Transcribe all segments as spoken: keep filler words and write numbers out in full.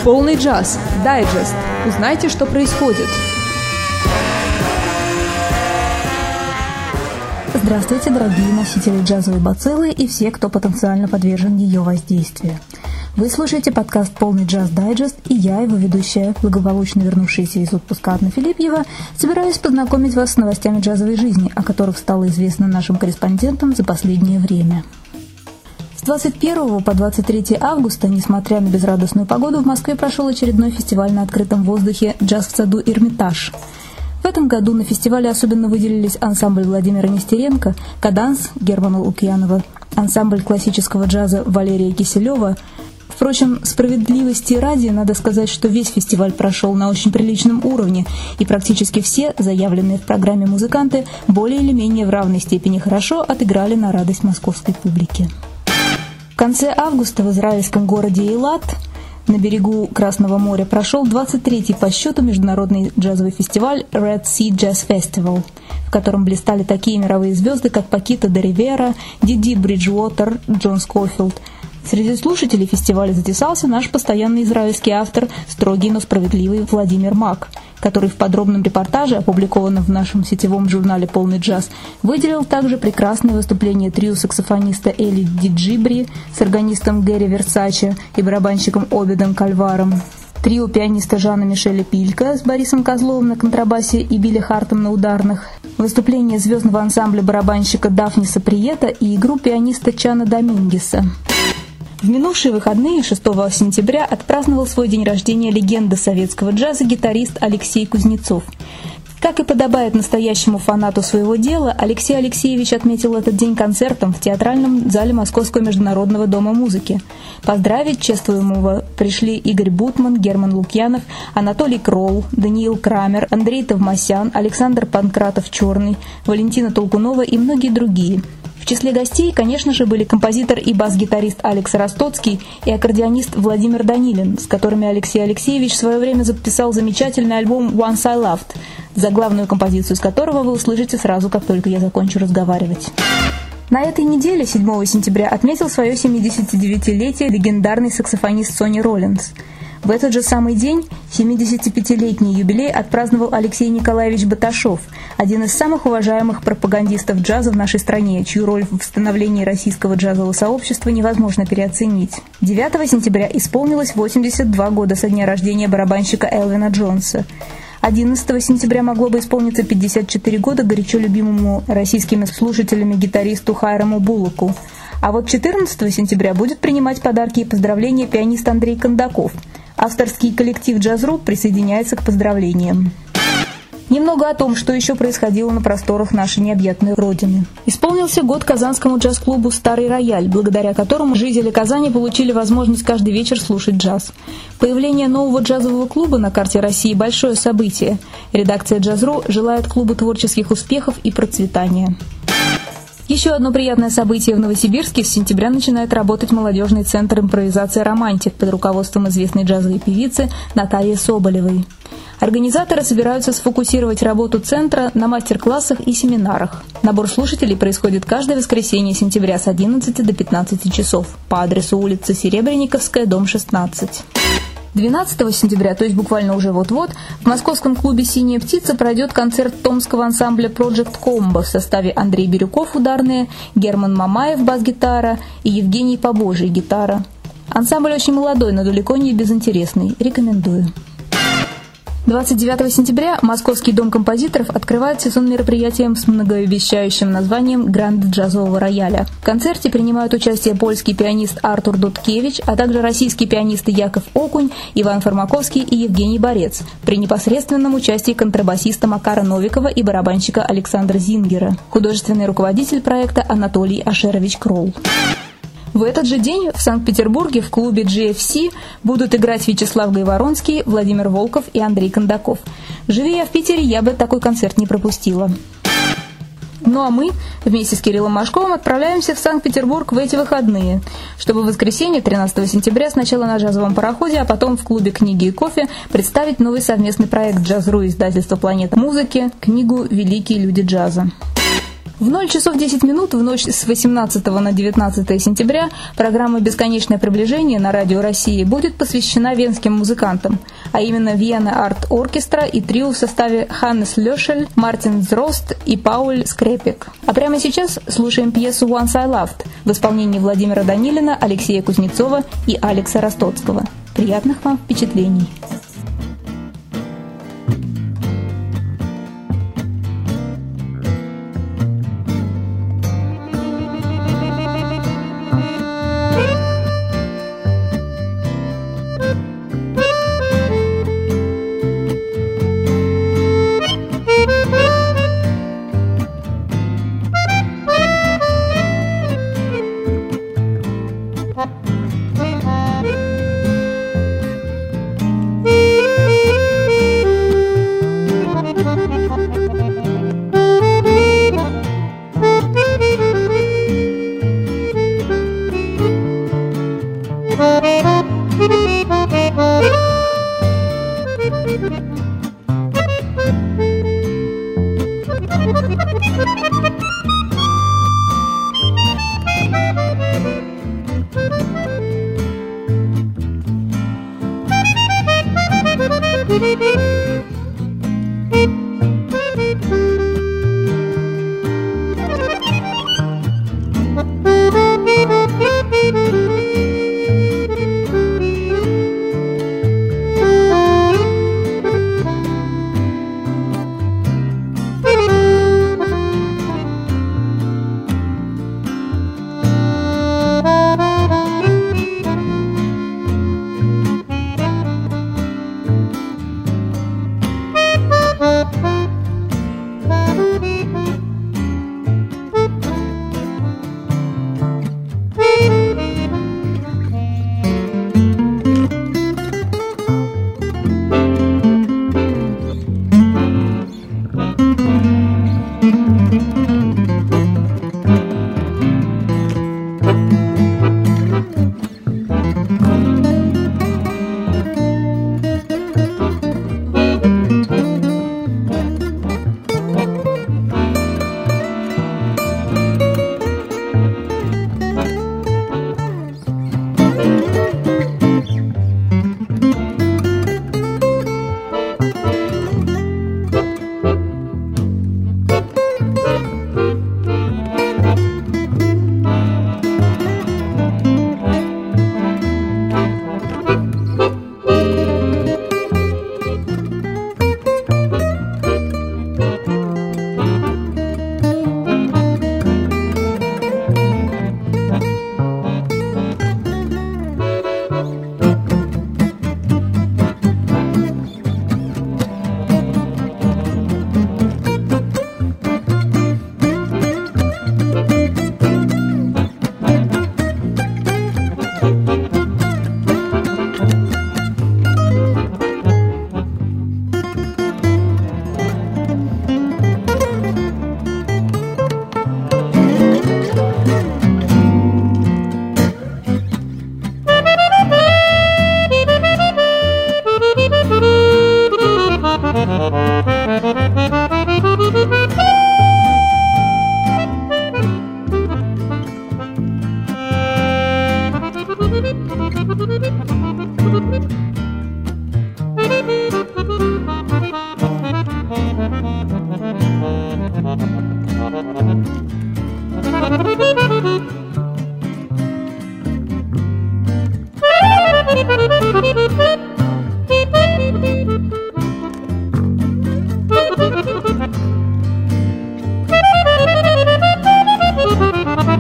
Полный джаз. Дайджест. Узнайте, что происходит. Здравствуйте, дорогие носители джазовой бациллы и все, кто потенциально подвержен ее воздействию. Вы слушаете подкаст «Полный джаз дайджест», и я, его ведущая, благополучно вернувшаяся из отпуска Анна Филипьева, собираюсь познакомить вас с новостями джазовой жизни, о которых стало известно нашим корреспондентам за последнее время. С двадцать первого по двадцать третье августа, несмотря на безрадостную погоду, в Москве прошел очередной фестиваль на открытом воздухе «Джаз в саду Эрмитаж». В этом году на фестивале особенно выделились ансамбль Владимира Нестеренко, «Каданс» Германа Лукьянова, ансамбль классического джаза Валерия Киселева. Впрочем, справедливости ради, надо сказать, что весь фестиваль прошел на очень приличном уровне, и практически все заявленные в программе музыканты более или менее в равной степени хорошо отыграли на радость московской публики. В конце августа в израильском городе Эйлат на берегу Красного моря прошел двадцать третий по счету международный джазовый фестиваль Red Sea Jazz Festival, в котором блистали такие мировые звезды, как Пакито де Ривера, Диди Бриджуотер, Джон Скофилд. Среди слушателей фестиваля затесался наш постоянный израильский автор, строгий, но справедливый Владимир Мак, который в подробном репортаже, опубликованном в нашем сетевом журнале «Полный джаз», выделил также прекрасное выступление трио саксофониста Эли Диджибри с органистом Гэри Версаче и барабанщиком Обедом Кальваром, трио пианиста Жана Мишеля Пилька с Борисом Козловым на контрабасе и Билли Хартом на ударных, выступление звездного ансамбля барабанщика Дафниса Приета и игру пианиста Чана Домингеса. В минувшие выходные шестого сентября отпраздновал свой день рождения легенда советского джаза гитарист Алексей Кузнецов. Как и подобает настоящему фанату своего дела, Алексей Алексеевич отметил этот день концертом в театральном зале Московского международного дома музыки. Поздравить чествуемого пришли Игорь Бутман, Герман Лукьянов, Анатолий Кролл, Даниил Крамер, Андрей Товмасян, Александр Панкратов-Черный, Валентина Толкунова и многие другие. В числе гостей, конечно же, были композитор и бас-гитарист Алекс Ростоцкий и аккордеонист Владимир Данилин, с которыми Алексей Алексеевич в свое время записал замечательный альбом «Once I Loved», заглавную композицию с которого вы услышите сразу, как только я закончу разговаривать. На этой неделе, седьмого сентября, отметил свое семидесятидевятилетие легендарный саксофонист Сонни Роллинс. В этот же самый день семидесятипятилетний юбилей отпраздновал Алексей Николаевич Баташов, один из самых уважаемых пропагандистов джаза в нашей стране, чью роль в становлении российского джазового сообщества невозможно переоценить. девятого сентября исполнилось восемьдесят два года со дня рождения барабанщика Элвина Джонса. одиннадцатого сентября могло бы исполниться пятьдесят четыре года горячо любимому российскими слушателями гитаристу Хайраму Буллоку. А вот четырнадцатого сентября будет принимать подарки и поздравления пианист Андрей Кондаков. Авторский коллектив «Джаз.ру» присоединяется к поздравлениям. Немного о том, что еще происходило на просторах нашей необъятной родины. Исполнился год казанскому джаз-клубу «Старый рояль», благодаря которому жители Казани получили возможность каждый вечер слушать джаз. Появление нового джазового клуба на карте России – большое событие. Редакция «Джаз.ру» желает клубу творческих успехов и процветания. Еще одно приятное событие в Новосибирске. С сентября начинает работать молодежный центр импровизации «Романтик» под руководством известной джазовой певицы Натальи Соболевой. Организаторы собираются сфокусировать работу центра на мастер-классах и семинарах. Набор слушателей происходит каждое воскресенье сентября с одиннадцати до пятнадцати часов по адресу улица Серебренниковская, дом шестнадцать. двенадцатого сентября, то есть буквально уже вот-вот, в московском клубе «Синяя птица» пройдет концерт томского ансамбля Project Combo в составе Андрей Бирюков – ударные, Герман Мамаев – бас-гитара и Евгений Побожий – гитара. Ансамбль очень молодой, но далеко не безинтересный. Рекомендую. двадцать девятого сентября Московский дом композиторов открывает сезон мероприятий с многообещающим названием «Гранд джазового рояля». В концерте принимают участие польский пианист Артур Дудкевич, а также российские пианисты Яков Окунь, Иван Фармаковский и Евгений Борец, при непосредственном участии контрабасиста Макара Новикова и барабанщика Александра Зингера. Художественный руководитель проекта Анатолий Ашерович Кролл. В этот же день в Санкт-Петербурге в клубе джи эф си будут играть Вячеслав Гайворонский, Владимир Волков и Андрей Кондаков. Живи я в Питере, я бы такой концерт не пропустила. Ну а мы вместе с Кириллом Машковым отправляемся в Санкт-Петербург в эти выходные, чтобы в воскресенье, тринадцатого сентября, сначала на джазовом пароходе, а потом в клубе «Книги и кофе» представить новый совместный проект «Джаз.ру» и издательства «Планета музыки» книгу «Великие люди джаза». В ноль часов десять минут в ночь с восемнадцатого на девятнадцатое сентября программа «Бесконечное приближение» на Радио России будет посвящена венским музыкантам, а именно Виена Арт Оркестра и трио в составе Ханнес Лёшель, Мартин Зрост и Пауль Скрепик. А прямо сейчас слушаем пьесу «Once I Loved» в исполнении Владимира Данилина, Алексея Кузнецова и Алекса Ростоцкого. Приятных вам впечатлений!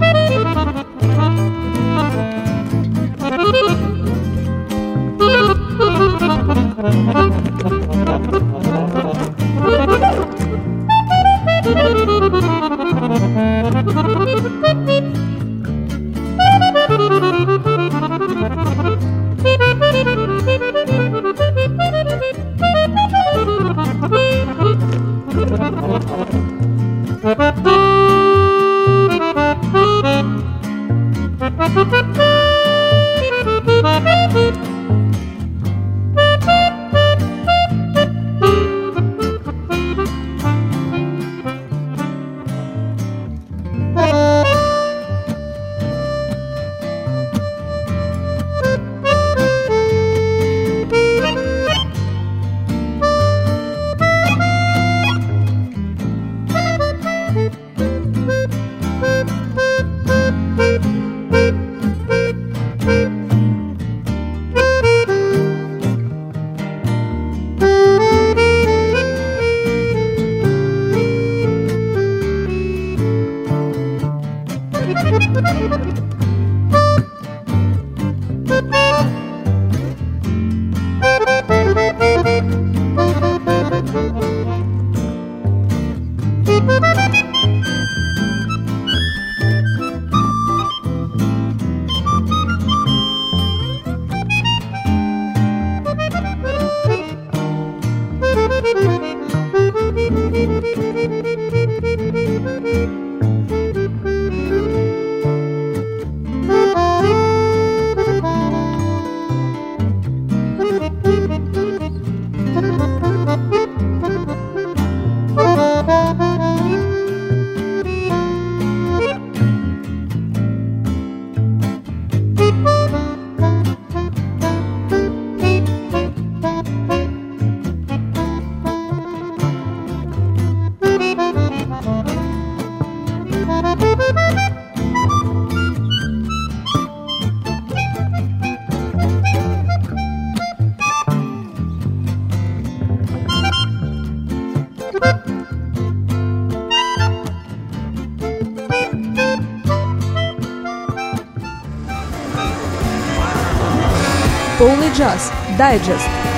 Thank you. джаз. Дайджест.